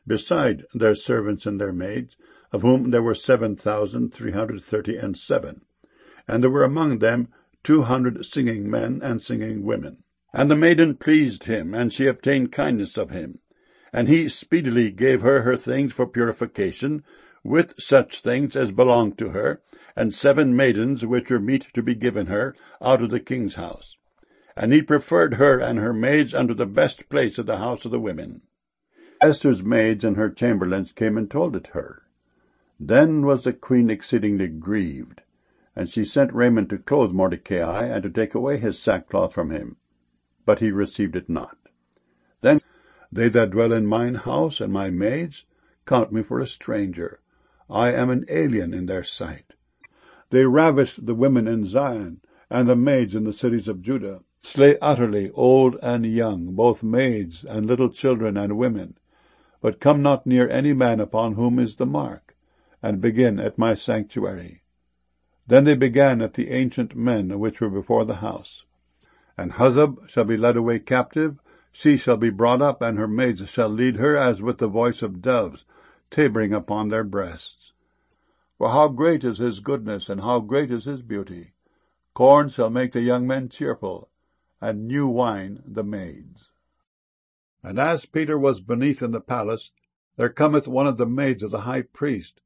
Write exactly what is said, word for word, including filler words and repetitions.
beside their servants and their maids, of whom there were seven thousand three hundred thirty and seven. And there were among them two hundred singing men and singing women. And the maiden pleased him, and she obtained kindness of him. And he speedily gave her her things for purification, with such things as belonged to her, and seven maidens which were meet to be given her out of the king's house. And he preferred her and her maids unto the best place of the house of the women. Esther's maids and her chamberlains came and told it her. Then was the queen exceedingly grieved, and she sent Haman to clothe Mordecai, and to take away his sackcloth from him. But he received it not. Then they that dwell in mine house, and my maids, count me for a stranger. I am an alien in their sight. They ravish the women in Zion, and the maids in the cities of Judah, slay utterly old and young, both maids and little children and women, but come not near any man upon whom is the mark, and begin at my sanctuary. Then they began at the ancient men which were before the house. And Huzzab shall be led away captive, she shall be brought up, and her maids shall lead her as with the voice of doves, tabering upon their breasts. For how great is his goodness, and how great is his beauty! Corn shall make the young men cheerful, and new wine the maids. And as Peter was beneath in the palace, there cometh one of the maids of the high priest,